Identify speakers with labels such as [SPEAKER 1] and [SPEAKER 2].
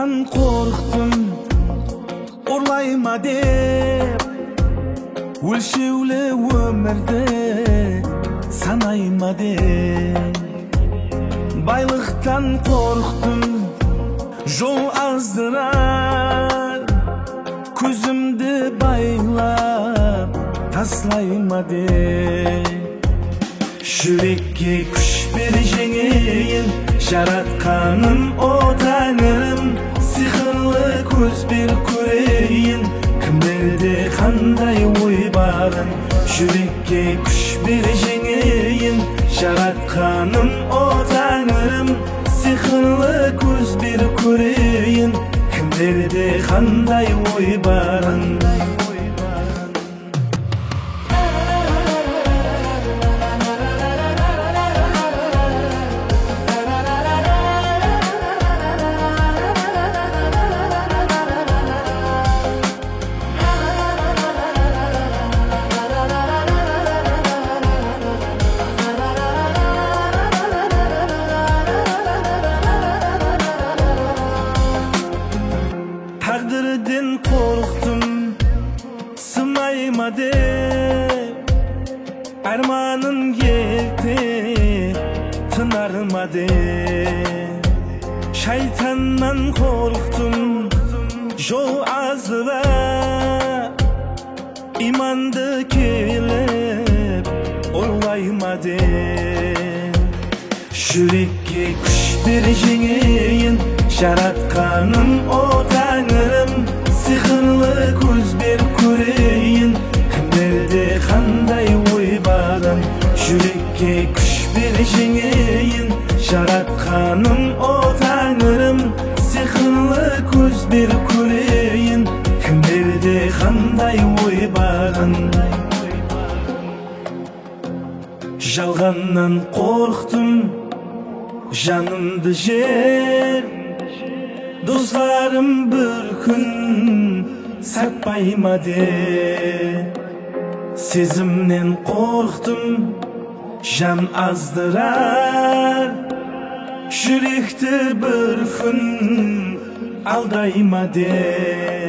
[SPEAKER 1] Жалгандан корктум, урлайма деп, өлшеулі өмірді санайма деп. Байлықтан корктум, жол аздырар, көзімді байлап таслайма деп. Жүрекке күш бер жеңейін, жаратқаным о Тәңірім, сиқырлы көз бер көрейін, кімдерде қандай ой барын. Жүрекке күш бер жеңейін, жаратқаным о Тәңірім, сиқырлы көз бер көрейін, кімдерде қандай ой барын. Taqdirden korktum, sınayma деп, armanın geldi, tınarma деп. Şeytandan korktum, yol azıra, imandı kelip, olayma деп. Yürekке күш бер жеңейін, жаратқаным о Тәңірім, сиқырлы көз бер көрейін, кімдерде қандай ой барын. Жүрекке күш бер жеңейін, жаратқаным о Тәңірім, сиқырлы көз бер көрейін, кімдерде қандай ой барын. Жалғаннан корктум, жанымды жер, достарым бір күн сатпайма деп. Сезімнен корктум, жан аздырар, жүректі бір күн алдайма деп.